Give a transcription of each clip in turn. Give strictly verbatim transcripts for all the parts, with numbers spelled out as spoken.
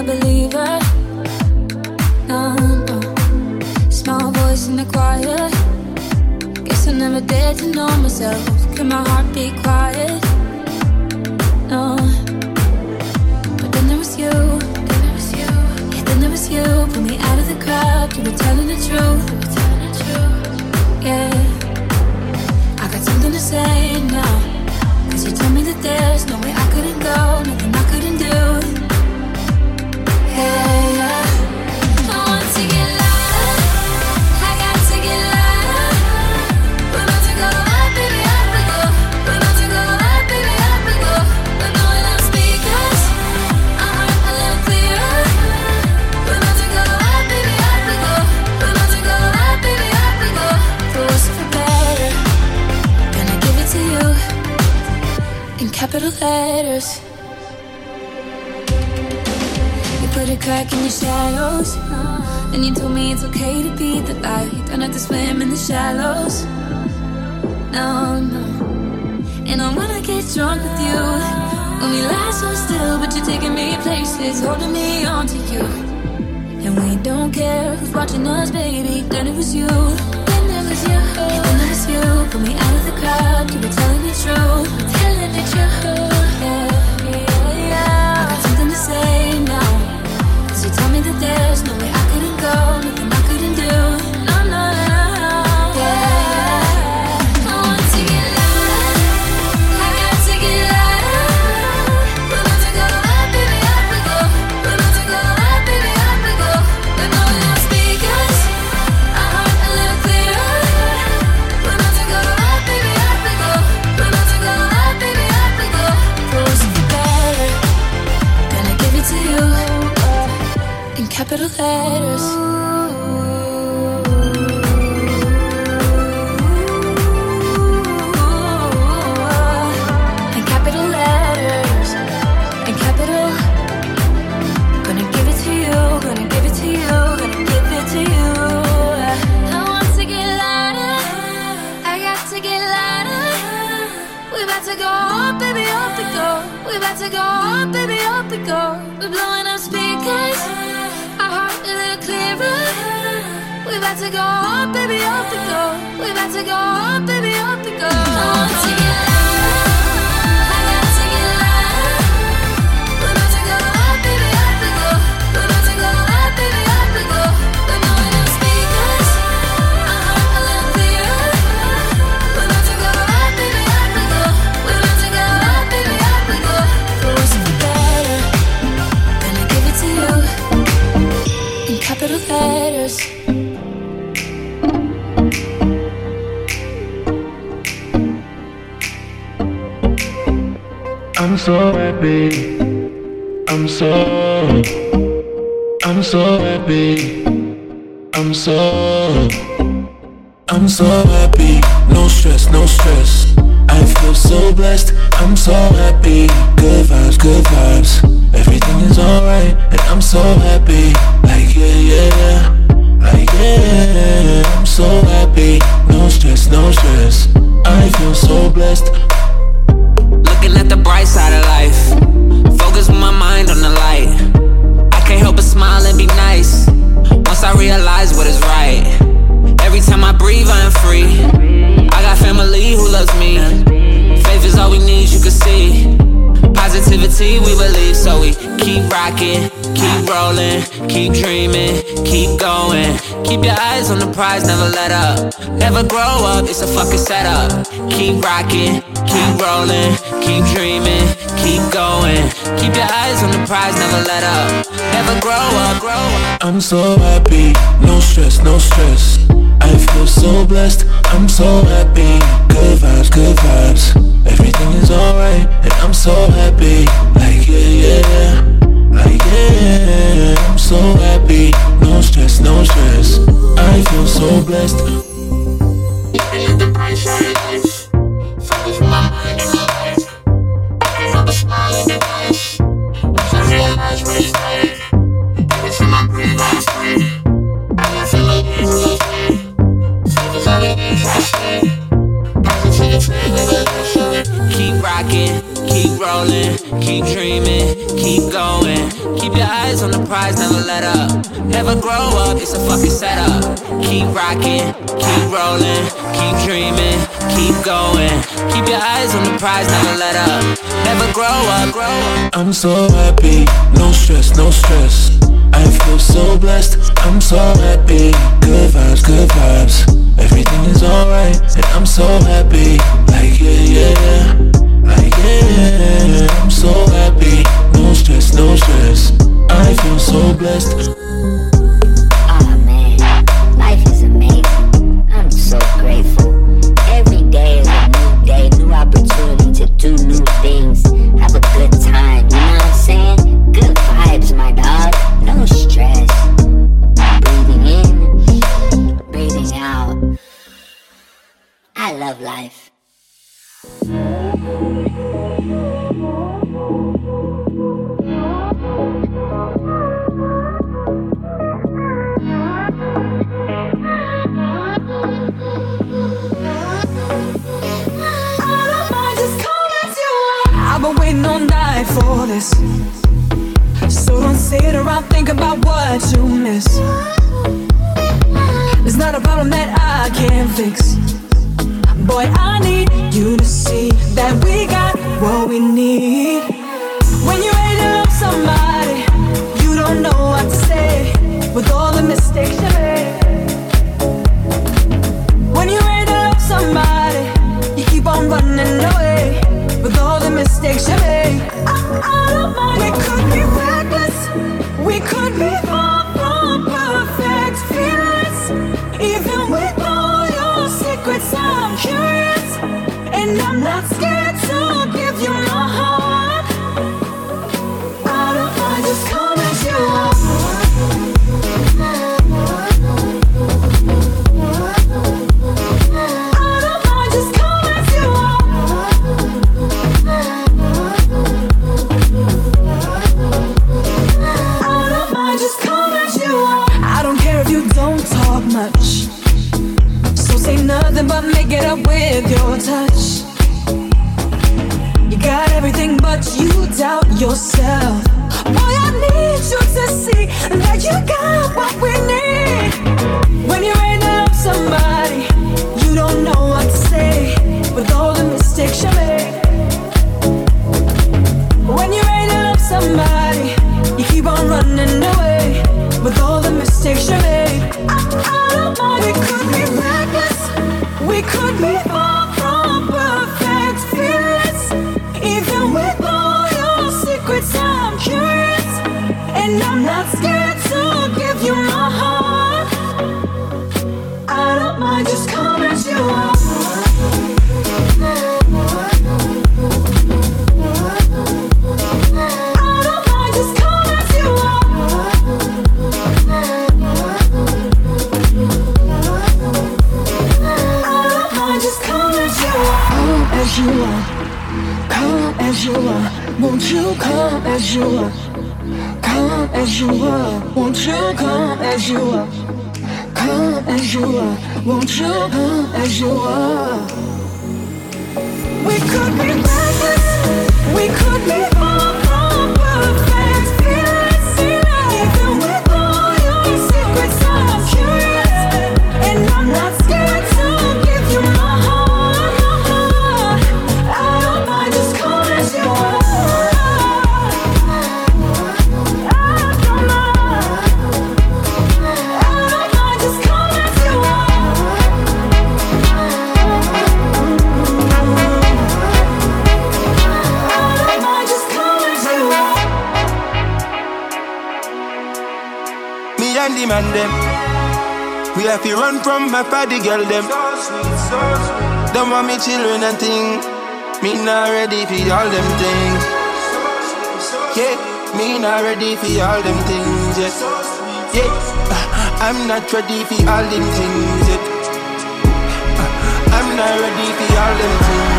a believer. No, no. Small voice in the choir. Guess I never dared to know myself. Can my heart be quiet? No. But then there was you. Then there was you. Yeah, then there was you. Pull me out of the crowd. You were telling the truth. You were telling the truth. Yeah. I got something to say now. Cause you told me that there's no way I couldn't go. Nothing I couldn't do. Hey, yeah. I want to get louder. I got to get louder. We're about to go up, baby, up we go. We're about to go up, baby, up we go. We're blowing out speakers. Our heart a little clearer. We're about to go up, baby, up we go. We're about to go up, baby, up we go. For worse or for better, gonna give it to you in capital letters. Put a crack in your shadows, uh, and you told me it's okay to be the light. Don't have to swim in the shallows. No, no. And I wanna get drunk with you. When we lie so still, but you're taking me places, holding me on to you. And we don't care who's watching us, baby. Then it was you. Then it was you. Then it was you. Pull me out of the crowd. You were telling the truth. Telling the truth. Yeah, yeah, yeah. I got something to say now. You told me that there's no way I couldn't go, nothing I couldn't do. No, no, no, yeah. I want to get louder. I got to get louder. We're about to go up, baby, up we go. We're about to go up, baby, up we go. We're blowing out speakers. Our heart a little clearer. We're about to go up, baby, up we go. We're about to go up, baby, up we go. For worse or for better, gonna give it to you in capital letters. In capital letters. In capital. Gonna give it to you. Gonna give it to you. Gonna give it to you. I want to get louder. I got to get louder. We about to go up, baby, up we go. We about to go up, baby, up we go. We're blowing up speakers. We about to go up, baby, up we go. We about to go up, baby, up we go. I want to get louder. I got to get louder. We're about to go up, baby, up we go. We're about to go up, baby, up we go. We're blowing up speakers. Our heart a little clearer. We're about to go up, baby, up we go. We're about to go up, baby, up we go. For worse or for better, gonna give it to you in capital letters. I'm so happy, I'm so, I'm so happy, I'm so, I'm so happy, no stress, no stress, I feel so blessed, I'm so happy, good vibes, good vibes, everything is alright, and I'm so happy, like yeah, yeah, yeah, like yeah, I'm so happy, no stress, no stress, I feel so blessed. Looking at the bright side of life, focus with my mind on the light. I can't help but smile and be nice, once I realize what is right. Every time I breathe I am free, I got family who loves me. Faith is all we need, you can see. Positivity we believe, so we keep rocking, keep rolling, keep dreaming, keep going. Keep your eyes on the prize, never let up. Never grow up, it's a fucking setup. Keep rocking, keep rolling, keep dreaming, keep going. Keep your eyes on the prize, never let up. Never grow up, grow up. I'm so happy, no stress, no stress, I feel so blessed, I'm so happy, good vibes, good vibes, everything is alright, and I'm so happy, like yeah, yeah, yeah, like yeah, I'm so happy, no stress, no stress, I feel so blessed. Looking at the bright side of life, focus with my mind on life, I can't help but smile and be nice, once I realize what it's like. Every time I breathe I'm free, I got family who loves me. Keep rocking, keep rolling, keep dreaming, keep going. Keep your eyes on the prize, never let up. Never grow up, it's a fucking setup. Keep rocking, keep rolling, keep dreaming, keep going. Keep your eyes on the prize, never let up. Never grow up, grow up. I'm so happy, no stress, no stress. I feel so blessed, I'm so happy. Good vibes, good vibes. Everything is alright, and I'm so happy. Like yeah, yeah, yeah. Like yeah, I'm so happy. No stress, no stress. I feel so blessed. Oh man, life is amazing. I'm so grateful. Every day is a new day, new opportunity to do new things. Have a good time, you know what I'm saying? Good vibes, my dog. No stress. Breathing in, breathing out. I love life. I've been waiting all night for this, so don't sit around thinking about what you miss. It's not a problem that I can't fix. Boy, I need you to see that we got what we need. When you're ready to love somebody, you don't know what to say with all the mistakes you made. When you're ready to love somebody, you keep on running away with all the mistakes you made. I, I don't mind. We could be reckless, we could be far from perfect feelings. Even with all your secrets, I'm curious, and I'm not scared to give you my heart. I don't mind, just come as you are. Much, so say nothing but make it up with your touch. You got everything but you doubt yourself. Boy, I need you to see that you got what we need. When you're ready to love somebody, you don't know what to say with all the mistakes you made. When you're ready to love somebody, you keep on running away with all the mistakes you made. We could be reckless, we could be far from perfect feelings. Even with all your secrets, I'm curious, and I'm not scared to give you my heart. I don't mind, just come as you are. As you are, come as you are, won't you come as you are? Come as you are, won't you come as you are? Come as you are, won't you come as you are? We could be reckless, we could be far from perfect feelings. Even with all your secrets, I'm curious, and I'm not scared to give you my heart. And the man them, we have to run from my party girl them. Don't want me children and thing. Me not ready for all them things. Yeah, me not ready for all them things yet. Yeah, I'm not ready for all them things yet. I'm not ready for all them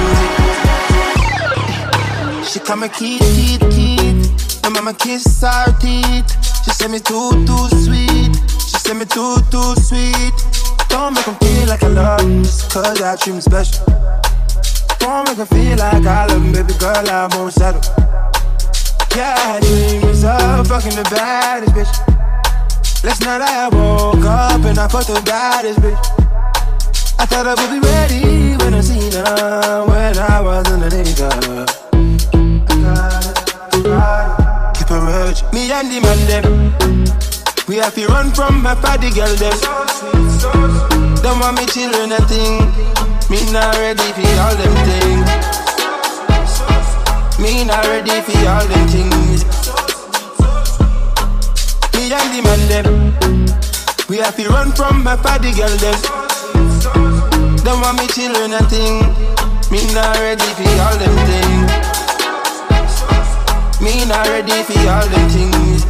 things yet. She come and keep, keep, keep. My mama kiss her teeth. She say me too, too sweet. She say me too, too sweet. Don't make 'em feel like I love them, just cause I treat 'em special. Don't make 'em feel like I love them, baby girl, I won't settle. Yeah, dreams of fucking the baddest bitch. Last night I woke up and I fucked the baddest bitch. I thought I would be ready when I seen her, when I was underneath her. I got it, got it. Keep her urge. Me and the man them, we have to run from my party girl them. Don't want me children and thing. Me not ready for all them things. Me not ready for all them things. Me and the man them, we have to run from my party girl them. Don't want me children and thing. Me not ready for all them things. Me not ready for all them things.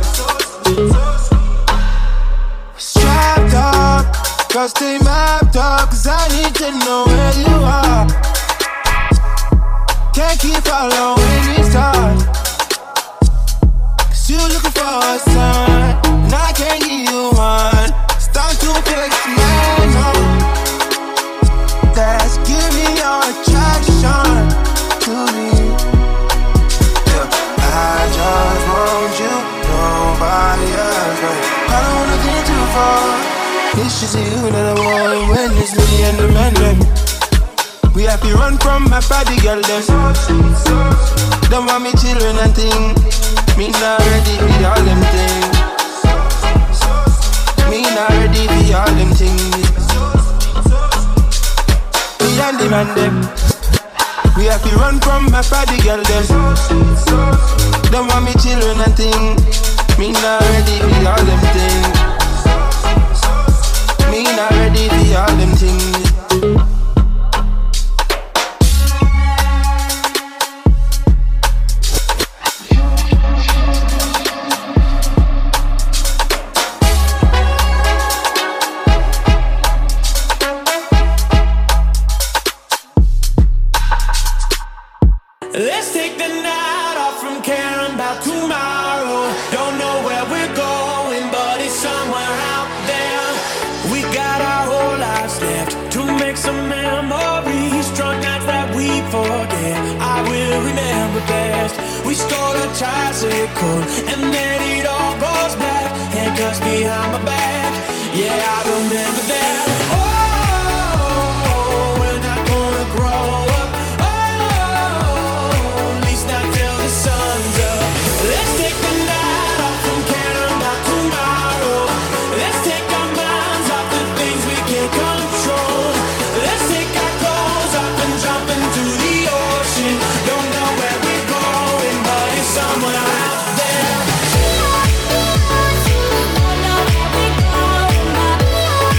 Strapped up, cause stay mapped up, cause I need to know where you are. Can't keep following these stars, cause you looking for a sign, and I can't give you one. Start to text me, no. That's giving your attraction to me. Yeah, I just want you, nobody else, right? I don't wanna get too far. It's just you that I want when it's me and the man them. We have to run from my party girl them. Don't want me children and thing. Me not ready for all them things. Me not ready for all them things. Me and the man them, we have to run from my party girl them. Don't want me children and thing. Me not ready for all them things. Me not ready for all them things. Let's take the night off from caring about tomorrow. Don't know where we're going, but it's somewhere out there. We got our whole lives left to make some memories. Drunk nights that we forget, I will remember best. We stole a tricycle and then it all goes black. Handcuffs behind my back, yeah, I remember that. Oh, we're not gonna grow up. Let's take the night off from caring about tomorrow. Let's take our minds off the things we can't control. Let's take our clothes off and jump into the ocean. Don't know where we're going, but it's somewhere out there. Don't know where we're going, but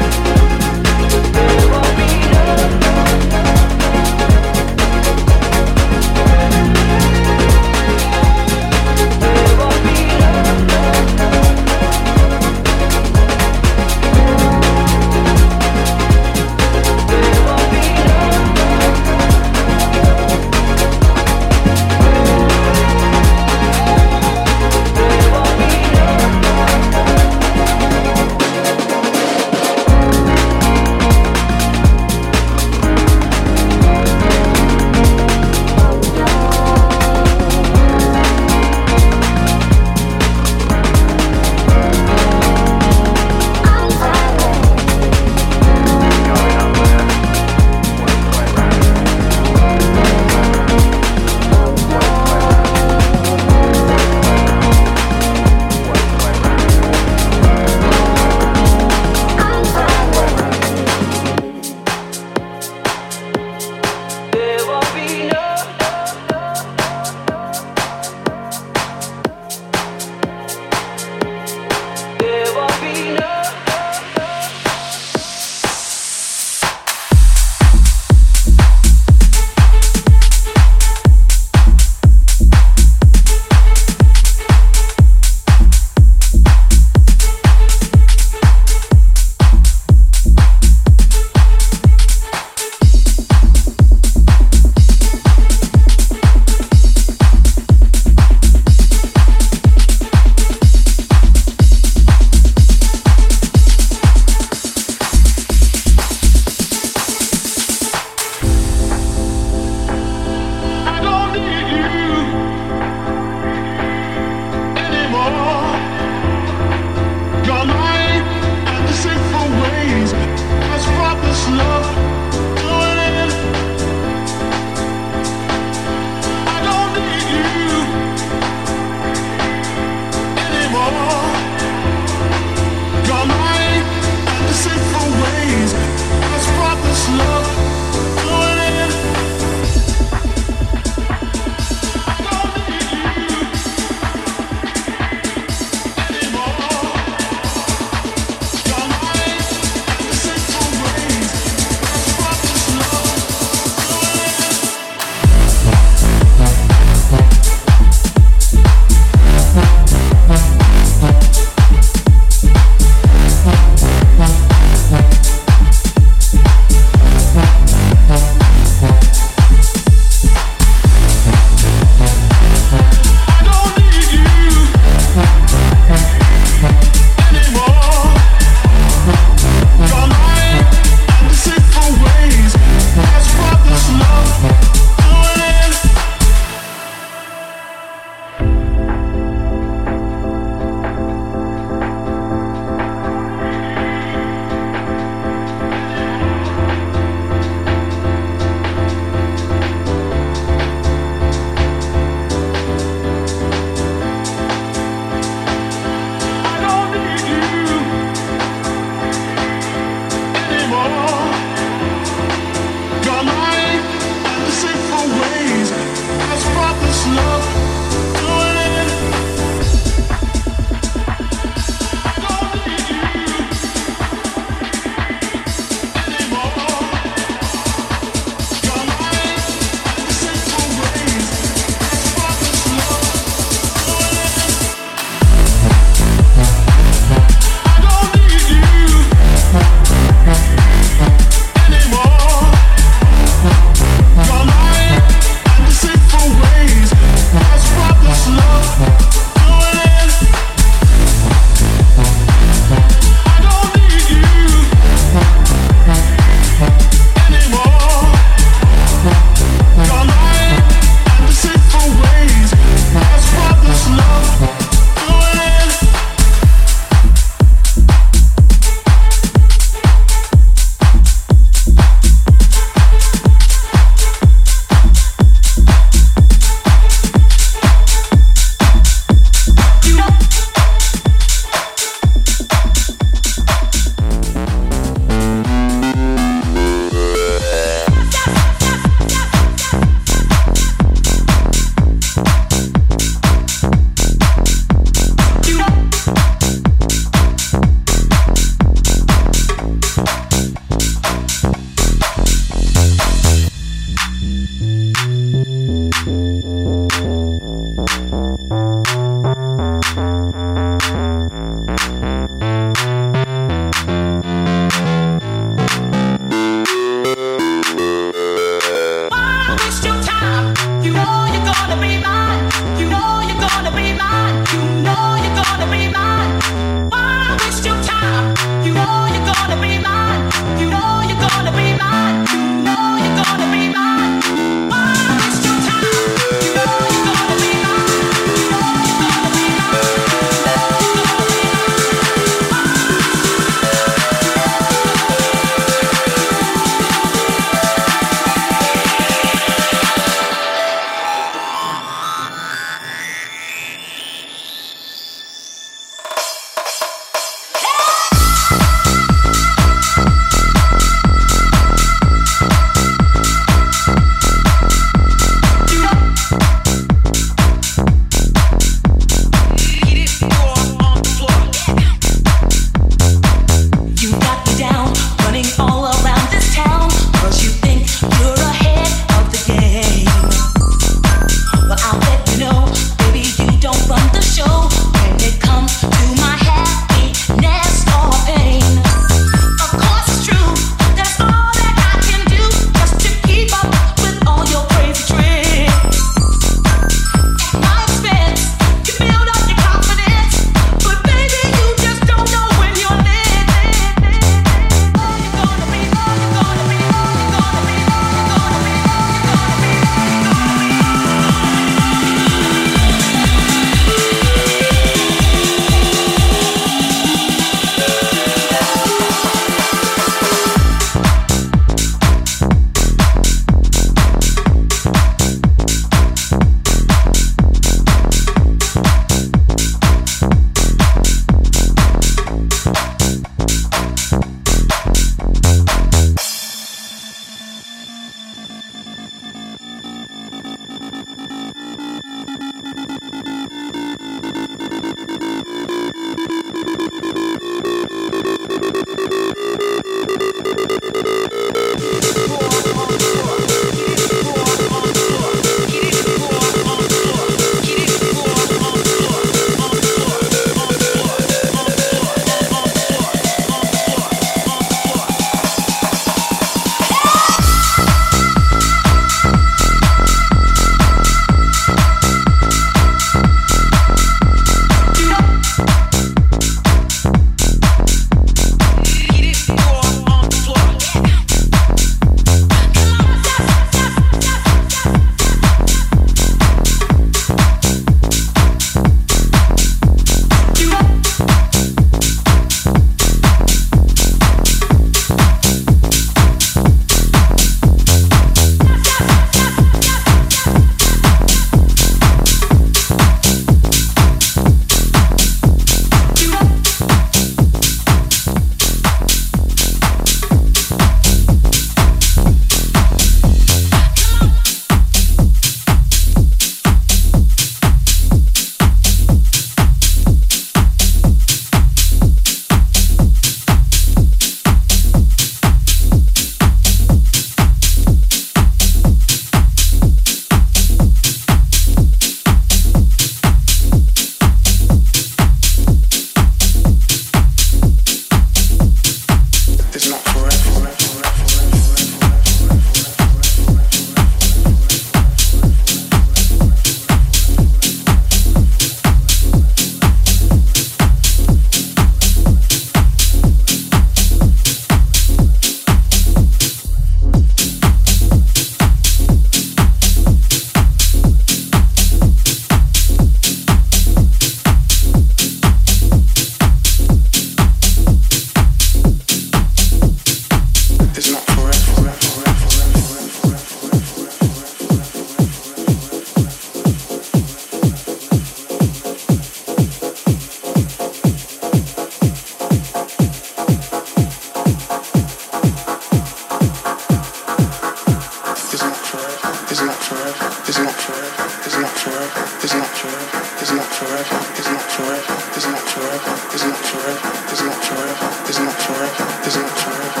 It's not forever. It's not forever. It's not forever. It's not forever. It's not forever. It's not forever. It's not forever.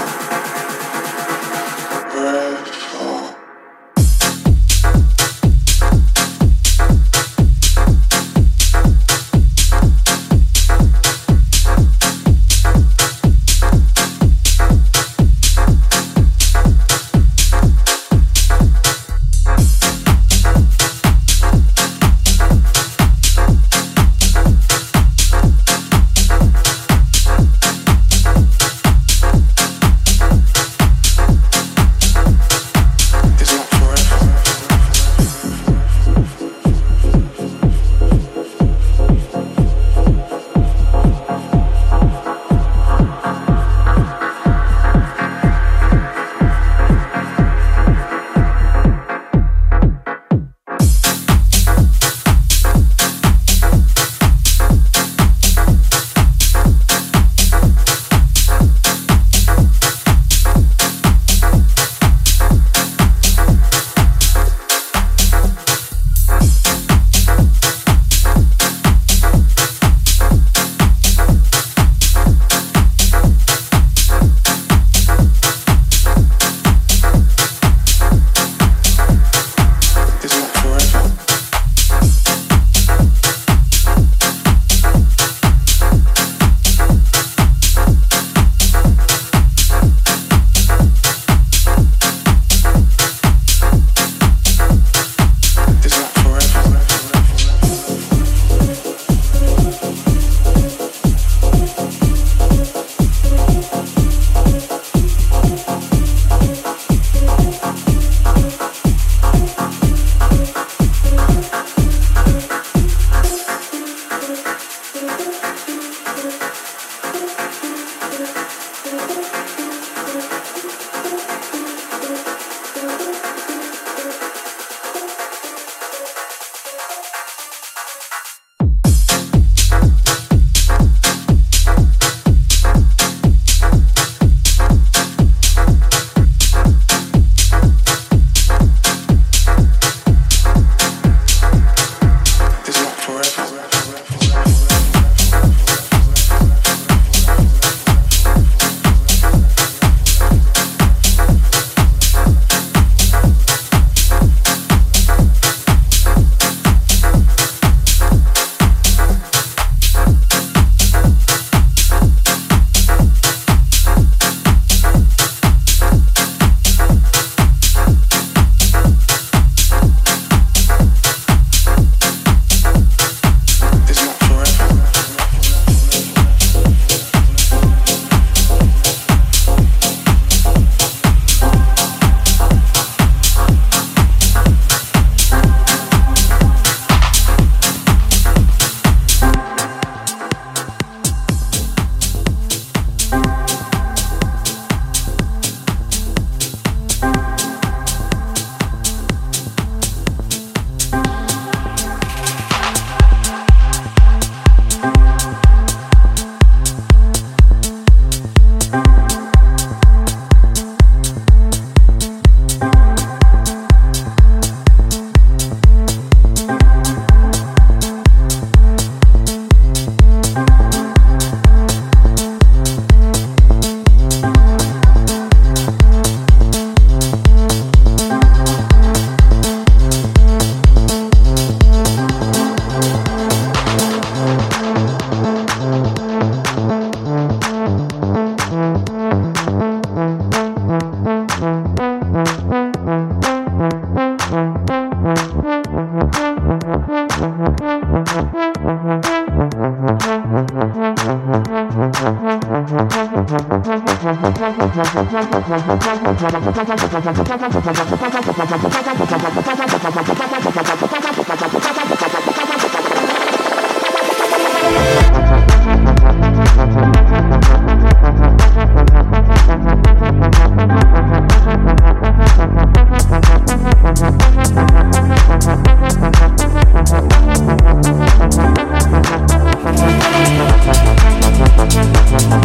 Forever.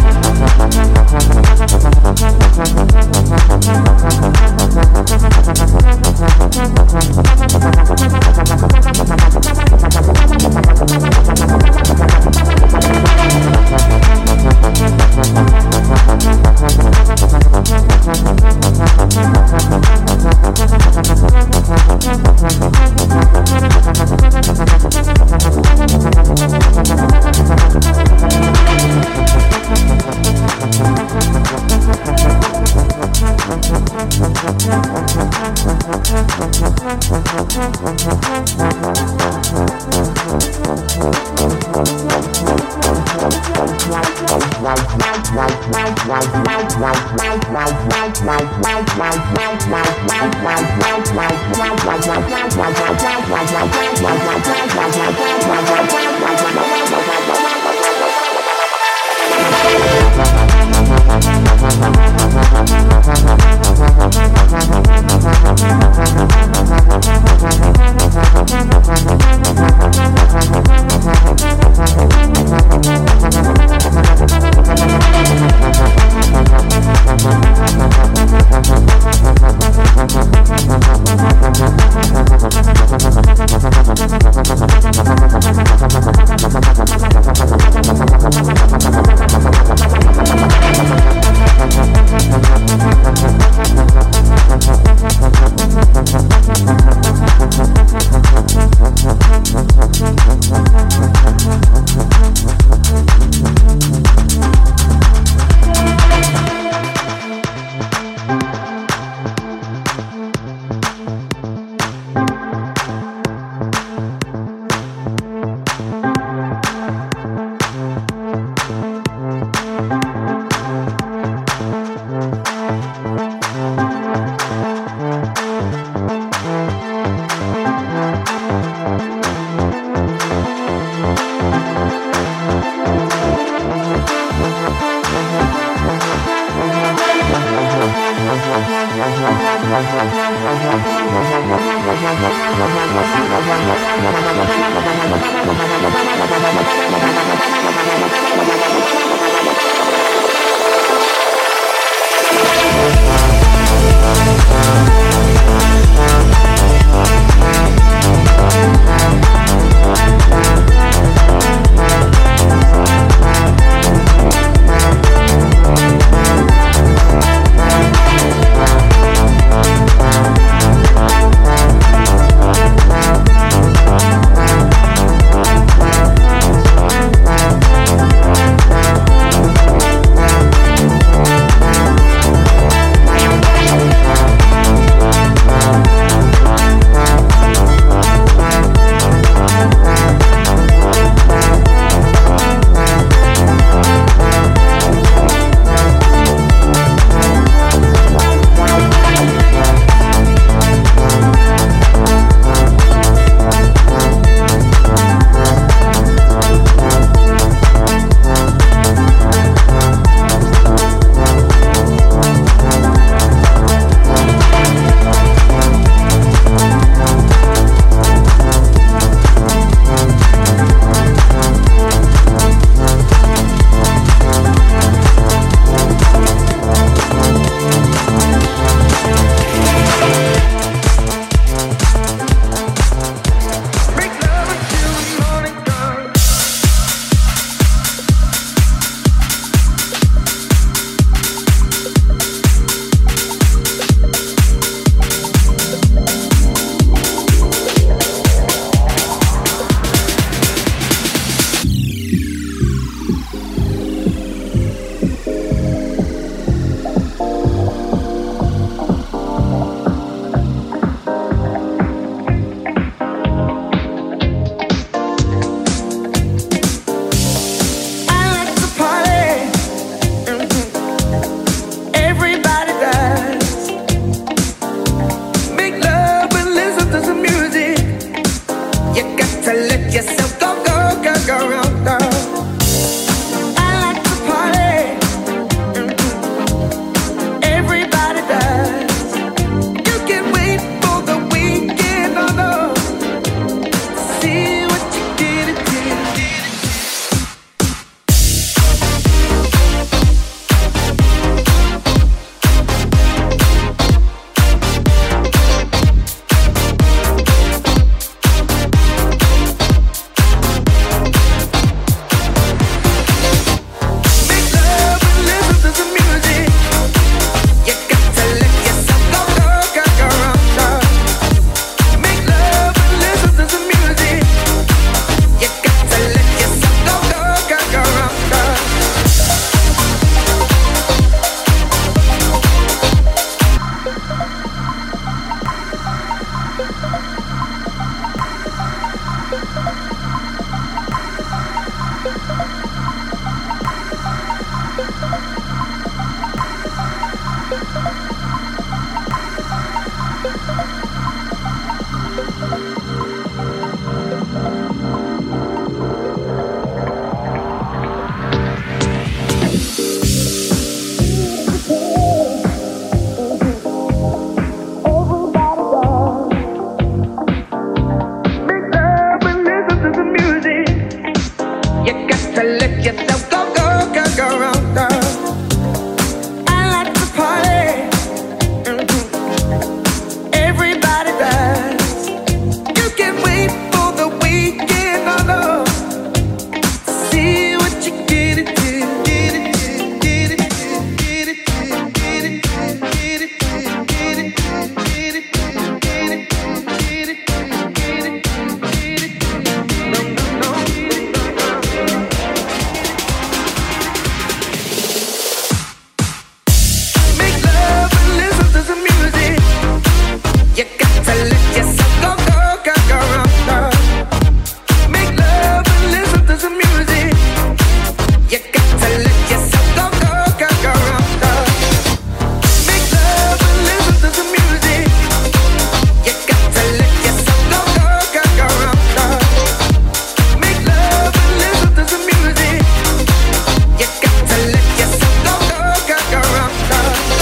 We'll be right back. You got to let yourself go, go, go, go, go, go. I like to party. Mm-hmm. Everybody does. You can wait for the weekend, no, no. See what you get it to, get it to, get it to, get it to, get it to, get it to, get it to, get it to, get it to, get it to, get it to, get it to. No, no, no. Make love and listen to some music. You got to let yourself go, go, go, go, go. Make love and listen to some music. You got to let yourself go, go, go, go, go. Make love and listen to some music. You got to let yourself go, go, go, go, go. Make love and listen to some music. You got to let yourself go, go, go, go, go.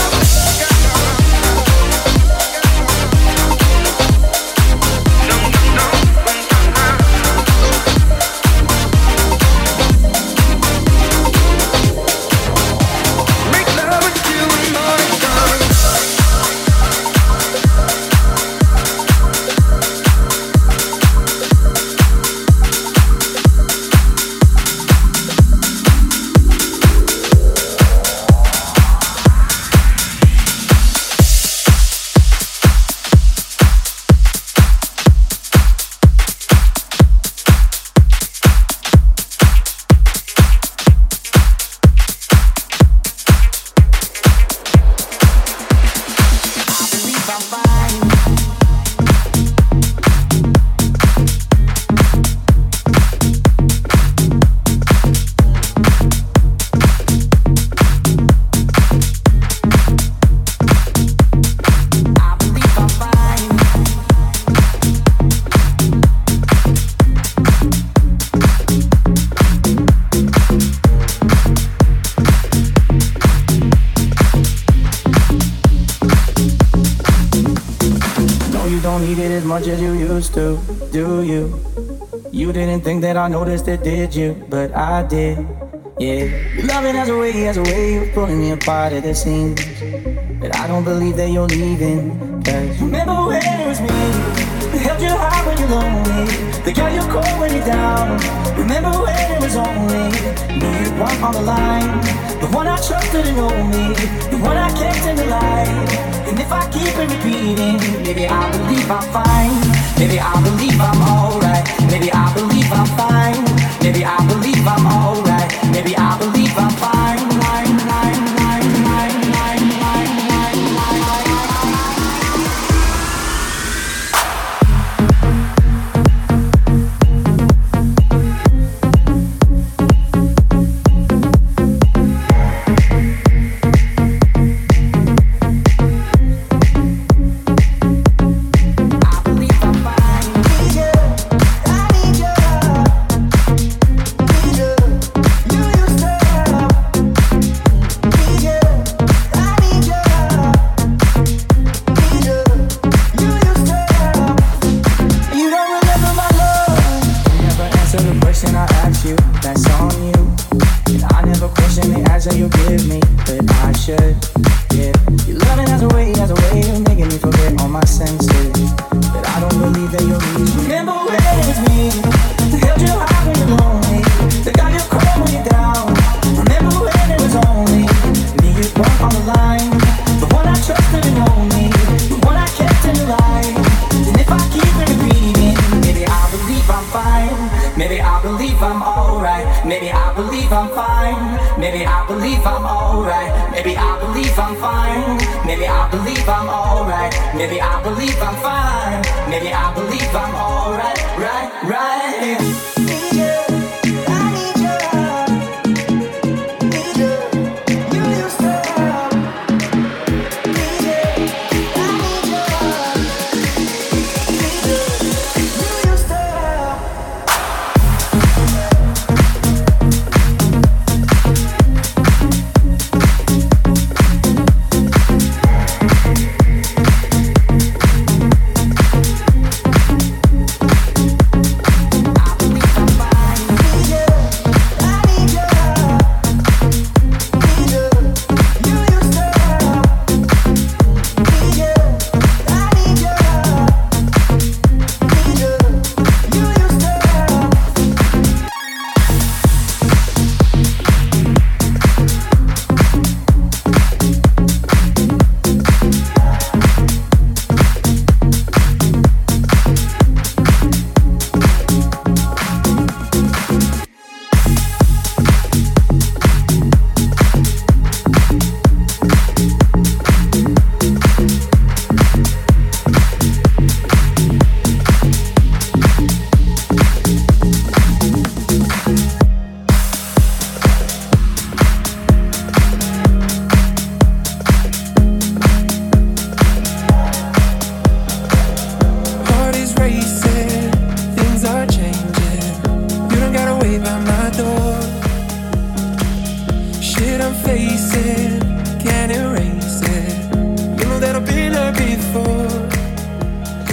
Make love with you in morning time. No, you don't need it as much as you used to, do you? You didn't think that I noticed it, did you? But I did, yeah. Your loving has a way, has a way of pulling me apart at the seams. But I don't believe that you're leaving. Cause remember when it was me that held you high when you're lonely, the guy you call when you're down. Remember when it was only me you want on the line, the one I trusted and know me, the one I kept in the light. And if I keep it repeating, maybe I believe I'm fine. Maybe I believe I'm alright. Maybe I believe I'm fine. Maybe I believe I'm alright. Maybe I believe I'm fine. Fine, fine, fine, fine, fine, fine, fine, fine.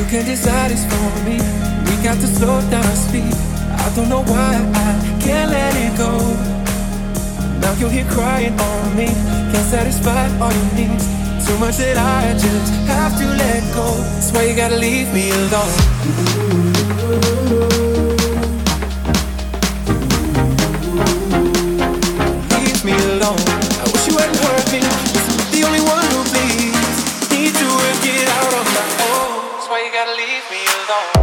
can decide it's for me. We got to slow down our speed. I don't know why I can't let it go. Now you're here crying on me. Can't satisfy all your needs. Too much that I just have to let go. That's why you gotta leave me alone. Leave me alone. I wish you hadn't hurt me. I'm the only one who bleeds. Need to work it out on my own. That's why you gotta leave me alone.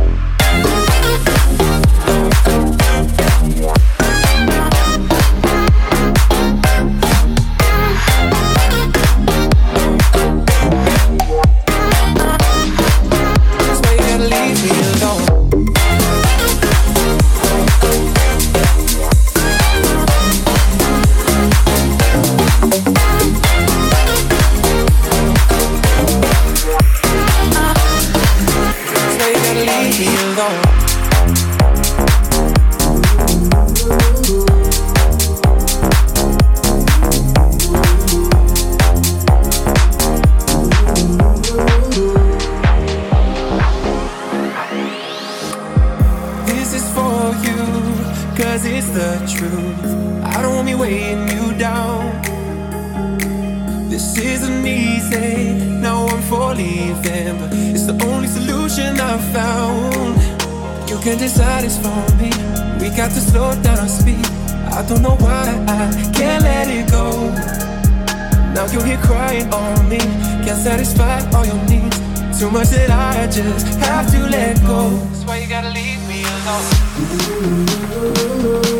Can decide it's for me. We got to slow down our speed. I don't know why I can't let it go. Now you're here crying on me. Can't satisfy all your needs. Too much that I just have to let go. That's why you gotta leave me alone.